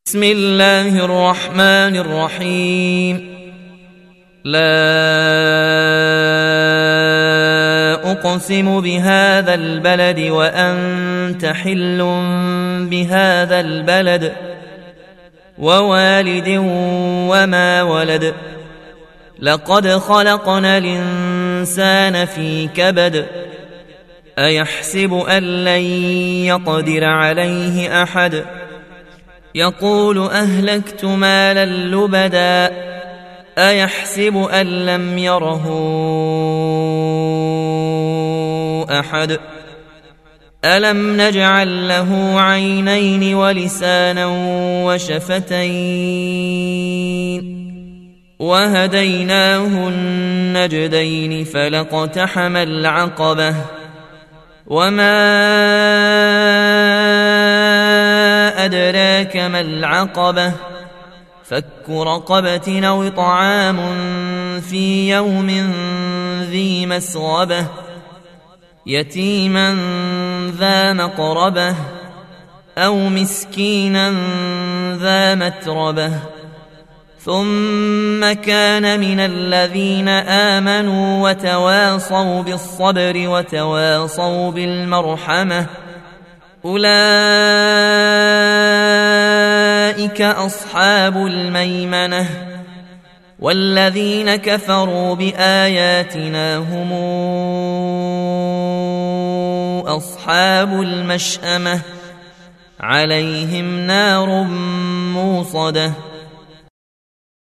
بسم الله الرحمن الرحيم. لا أقسم بهذا البلد وأنت حل بهذا البلد ووالد وما ولد. لقد خلقنا الإنسان في كبد. أيحسب أن لن يقدر عليه أحد. يقول أهلكت مالا لبدا. أيحسب أن لم يره أحد. ألم نجعل له عينين ولسانا وشفتين وهديناه النجدين فلاقتحم العقبة وما أدراك ما العقبة. فك رقبة أو إطعام في يوم ذي مسغبة يتيما ذا مقربة أو مسكينا ذا متربة ثم كان من الذين آمنوا وتواصوا بالصبر وتواصوا بالمرحمة أولئك أصحاب الميمنة. والذين كفروا بآياتنا هم أصحاب المشأمة عليهم نار موصدة.